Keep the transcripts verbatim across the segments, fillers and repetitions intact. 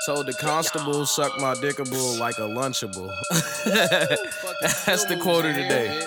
Told the constable, suck my dickable like a lunchable. That's the quote of the day.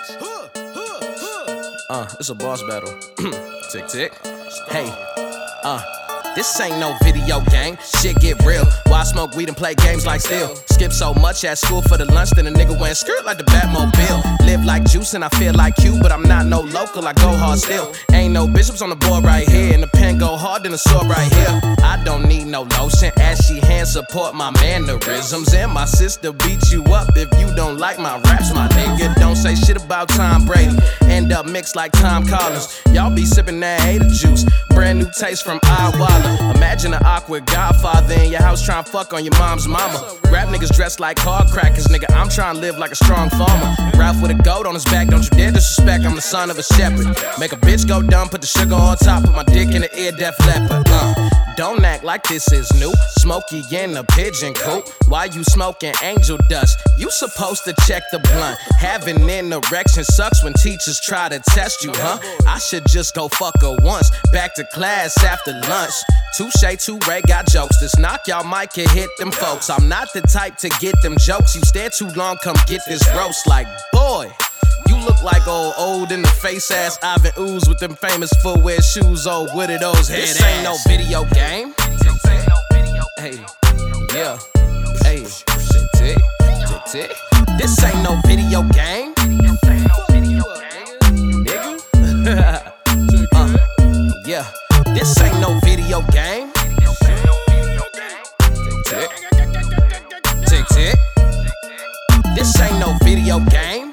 Uh, it's a boss battle. Tick, tick. Hey, uh. This ain't no video game, shit get real. Why smoke weed and play games like steel? Skip so much at school for the lunch, then a nigga went skirt like the Batmobile. Live like juice and I feel like you, but I'm not no local, I go hard still. Ain't no bishops on the board right here, and the pen go hard than the sword right here. I don't need no lotion, ashy hands support my mannerisms. And my sister beat you up if you don't like my raps, my nigga. Don't say shit about Tom Brady, end up mixed like Tom Collins. Y'all be sipping that hater juice, brand new taste from Iwala. Imagine an awkward godfather in your house trying to fuck on your mom's mama. Rap niggas dressed like hard crackers, nigga. I'm trying to live like a strong farmer. Ralph with a goat on his back, don't you dare disrespect. I'm the son of a shepherd. Make a bitch go dumb, put the sugar on top, put my dick in the ear, Def Leppard. Uh. Don't act like this is new. Smokey in a pigeon coop. Why you smoking angel dust? You supposed to check the blunt. Having an erection sucks when teachers try to test you, huh? I should just go fuck her once. Back to class after lunch. Touche, Toure got jokes. This knockout might can hit them folks. I'm not the type to get them jokes. You stare too long, come get this roast. Like, boy, you look like old, old in the face ass Ivan Ooze with them famous footwear shoes. Oh, what are those head This ain't ass. No video game. Hey, yeah, hey, tick, tick, tick, tick. This ain't no video game, nigga. uh, yeah, this ain't no video game. Tick, tick, tick, tick. This ain't no video game.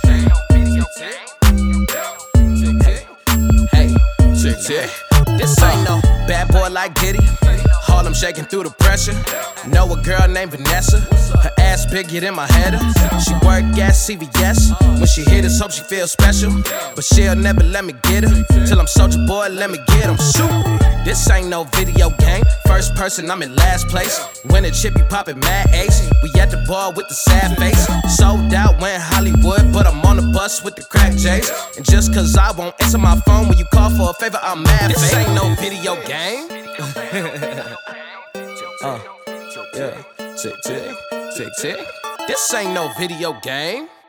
Hey, tick, tick. This ain't no bad boy like Diddy. Harlem shaking through the pressure. Know a girl named Vanessa. Her ass bigger than my header. She work at C V S. When she hit us, hope she feel special. But she'll never let me get her. Till I'm Soulja Boy, let me get him. Shoot. This ain't no video game. First person, I'm in last place. When a chip, you poppin' mad ace. We at the bar with the sad face. Sold out, went Hollywood, but I'm on the bus with the crack J's. And just cause I won't answer my phone when you call for a favor, I'm mad. This ain't no video game. uh, yeah, tick, tick, tick, tick. This ain't no video game.